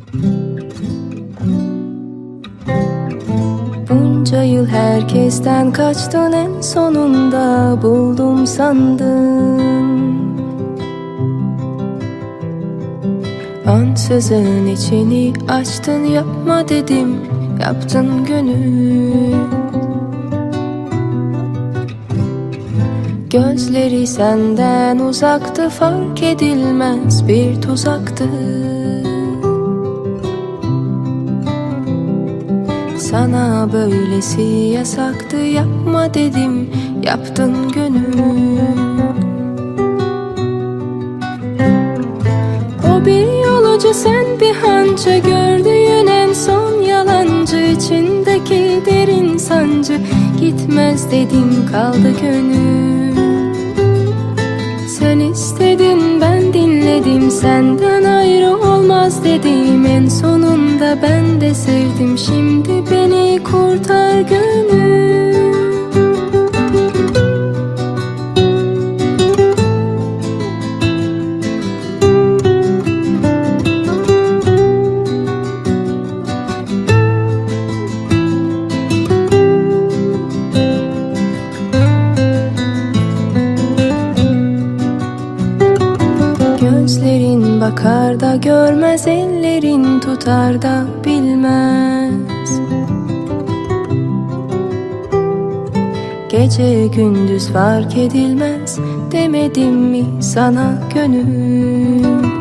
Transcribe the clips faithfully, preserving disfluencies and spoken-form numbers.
Bunca yıl herkesten kaçtın, en sonunda buldum sandın. Ansızın içini açtın, yapma dedim, yaptın gönül. Gözleri senden uzaktı, fark edilmez bir tuzaktı. Sana böylesi yasaktı, yapma dedim, yaptın gönül. O bir yolcu, sen bir hancı, gördüğün en son yalancı. İçindeki derin sancı, gitmez dedim, kaldı gönül. Sen istedin, ben dinledim, senden ayrı olmaz dedim. En sonunda ben de sevdim, şimdi beni kurtar gönül. Gözlerin bakar da görmez, ellerin tutar da bilmez. Gece gündüz fark edilmez, demedim mi sana gönül.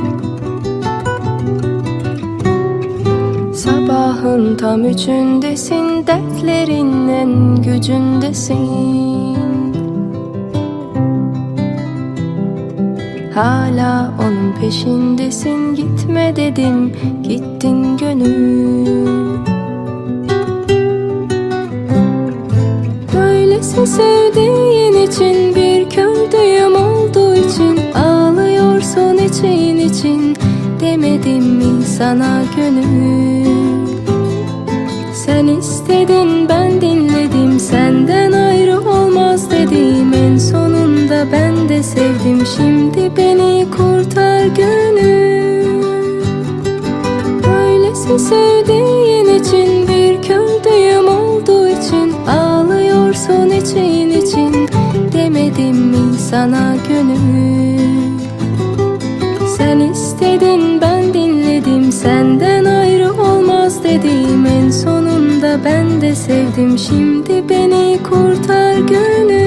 Sabahın tam üçündesin, dertlerin en gücündesin. Hala onun peşindesin, gitme dedim, gittin gönül. Böylesi sevdiğin için, bir kördüğüm olduğu için ağlıyorsun için için. Demedim mi sana gönül? Sen istedin, ben dinledim, senden ayrı olmaz dedim. En sonunda ben de sevdim, şimdi beni kurtar gönül. Böylesi sevdiğin için, bir kördüğüm olduğu için ağlıyorsun için için. Demedim mi sana gönül? Sen istedin, ben dinledim, senden ayrı olmaz dedim. En sonunda ben de sevdim, şimdi beni kurtar gönül.